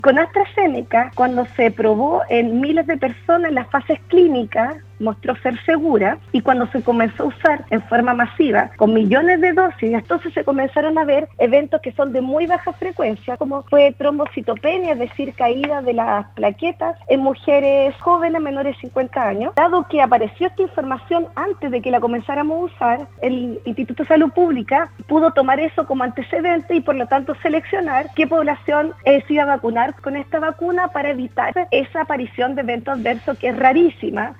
Con AstraZeneca, cuando se probó en miles de personas en las fases clínicas, mostró ser segura, y cuando se comenzó a usar en forma masiva con millones de dosis, entonces se comenzaron a ver eventos que son de muy baja frecuencia, como fue trombocitopenia, es decir, caída de las plaquetas en mujeres jóvenes menores de 50 años. Dado que apareció esta información antes de que la comenzáramos a usar, el Instituto de Salud Pública pudo tomar eso como antecedente y por lo tanto seleccionar qué población se iba a vacunar con esta vacuna para evitar esa aparición de eventos adversos que es rarísima.